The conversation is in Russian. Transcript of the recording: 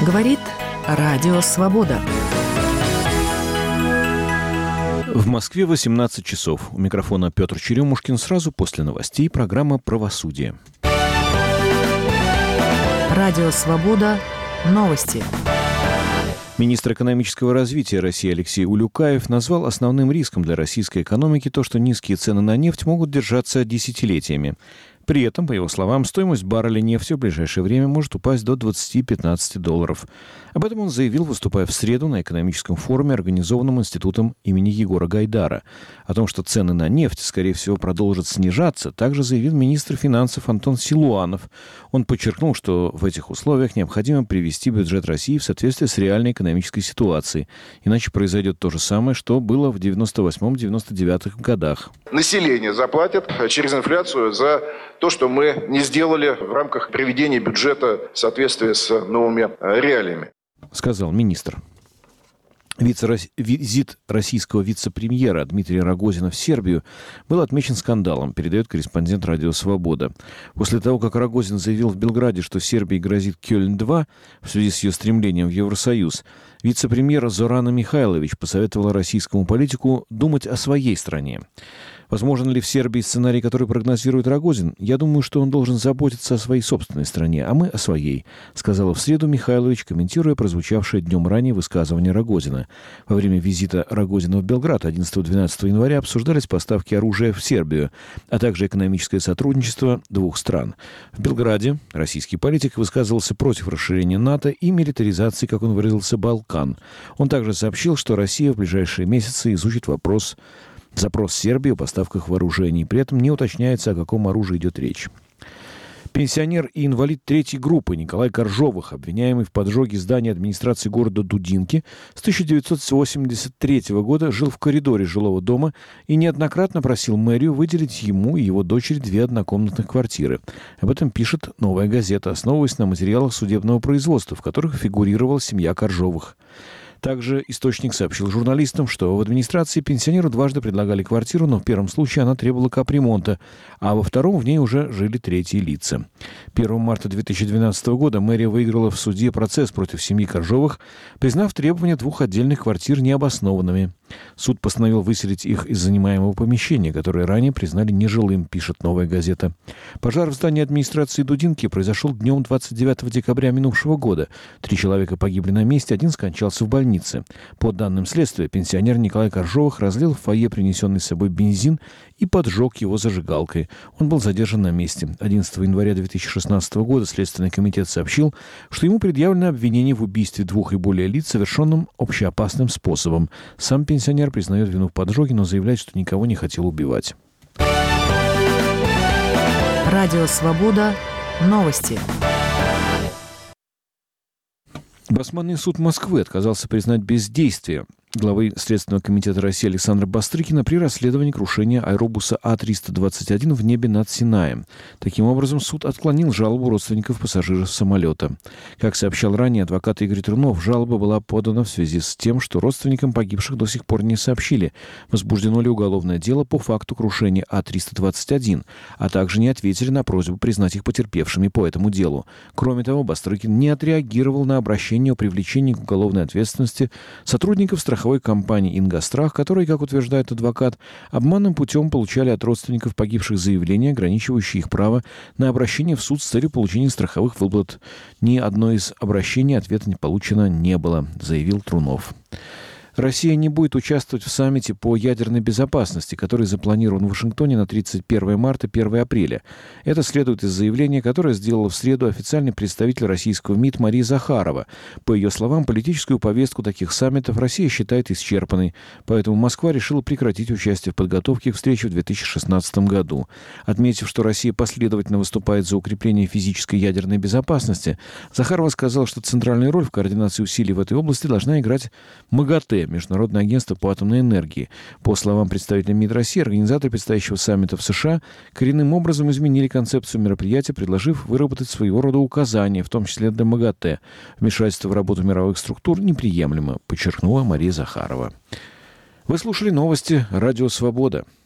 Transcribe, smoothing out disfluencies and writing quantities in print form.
Говорит Радио Свобода. В Москве 18 часов. У микрофона Петр Черемушкин. Сразу после новостей программа «Правосудие». Радио Свобода. Новости. Министр экономического развития России Алексей Улюкаев назвал основным риском для российской экономики то, что низкие цены на нефть могут держаться десятилетиями. При этом, по его словам, стоимость барреля нефти в ближайшее время может упасть до $20-15. Об этом он заявил, выступая в среду на экономическом форуме, организованном Институтом имени Егора Гайдара. О том, что цены на нефть, скорее всего, продолжат снижаться, также заявил министр финансов Антон Силуанов. Он подчеркнул, что в этих условиях необходимо привести бюджет России в соответствие с реальной экономической ситуацией. Иначе произойдет то же самое, что было в 98-99 годах. Население заплатит через инфляцию за то, что мы не сделали в рамках приведения бюджета в соответствии с новыми реалиями, сказал министр. Визит российского вице-премьера Дмитрия Рогозина в Сербию был отмечен скандалом, передает корреспондент «Радио Свобода». После того, как Рогозин заявил в Белграде, что Сербии грозит Кёльн-2 в связи с ее стремлением в Евросоюз, вице-премьер Зорана Михайлович посоветовала российскому политику думать о своей стране. Возможен ли в Сербии сценарий, который прогнозирует Рогозин? Я думаю, что он должен заботиться о своей собственной стране, а мы о своей, сказала в среду Михайлович, комментируя прозвучавшее днем ранее высказывание Рогозина. Во время визита Рогозина в Белград 11-12 января обсуждались поставки оружия в Сербию, а также экономическое сотрудничество двух стран. В Белграде российский политик высказывался против расширения НАТО и милитаризации, как он выразился, Балкан. Он также сообщил, что Россия в ближайшие месяцы изучит запрос Сербии о поставках вооружений. При этом не уточняется, о каком оружии идет речь. Пенсионер и инвалид третьей группы Николай Коржовых, обвиняемый в поджоге здания администрации города Дудинки, с 1983 года жил в коридоре жилого дома и неоднократно просил мэрию выделить ему и его дочери 2 однокомнатных квартиры. Об этом пишет «Новая газета», основываясь на материалах судебного производства, в которых фигурировала семья Коржовых. Также источник сообщил журналистам, что в администрации пенсионеру дважды предлагали квартиру, но в первом случае она требовала капремонта, а во втором в ней уже жили третьи лица. 1 марта 2012 года мэрия выиграла в суде процесс против семьи Коржовых, признав требования 2 отдельных квартир необоснованными. Суд постановил выселить их из занимаемого помещения, которое ранее признали нежилым, пишет «Новая газета». Пожар в здании администрации Дудинки произошел днем 29 декабря минувшего года. 3 человека погибли на месте, 1 скончался в больнице. По данным следствия, пенсионер Николай Коржовых разлил в фойе принесенный с собой бензин и поджег его зажигалкой. Он был задержан на месте. 11 января 2016 года Следственный комитет сообщил, что ему предъявлено обвинение в убийстве 2 и более лиц, совершенном общеопасным способом. Сам пенсионер признает вину в поджоге, но заявляет, что никого не хотел убивать. Радио Свобода. Новости. Басманный суд Москвы отказался признать бездействие главы Следственного комитета России Александра Бастрыкина при расследовании крушения аэробуса А-321 в небе над Синаем. Таким образом, суд отклонил жалобу родственников пассажиров самолета. Как сообщал ранее адвокат Игорь Трунов, жалоба была подана в связи с тем, что родственникам погибших до сих пор не сообщили, возбуждено ли уголовное дело по факту крушения А-321, а также не ответили на просьбу признать их потерпевшими по этому делу. Кроме того, Бастрыкин не отреагировал на обращение о привлечении к уголовной ответственности сотрудников страховой компании «Ингострах», которые, как утверждает адвокат, обманным путем получали от родственников погибших заявления, ограничивающие их право на обращение в суд с целью получения страховых выплат. Ни одно из обращений ответа не получено не было, заявил Трунов. Россия не будет участвовать в саммите по ядерной безопасности, который запланирован в Вашингтоне на 31 марта – 1 апреля. Это следует из заявления, которое сделала в среду официальный представитель российского МИД Мария Захарова. По ее словам, политическую повестку таких саммитов Россия считает исчерпанной, поэтому Москва решила прекратить участие в подготовке к встрече в 2016 году. Отметив, что Россия последовательно выступает за укрепление физической ядерной безопасности, Захарова сказала, что центральную роль в координации усилий в этой области должна играть МАГАТЭ, Международное агентство по атомной энергии. По словам представителя МИД России, организаторы предстоящего саммита в США коренным образом изменили концепцию мероприятия, предложив выработать своего рода указания, в том числе для МАГАТЭ. Вмешательство в работу мировых структур неприемлемо, подчеркнула Мария Захарова. Вы слушали новости «Радио Свобода».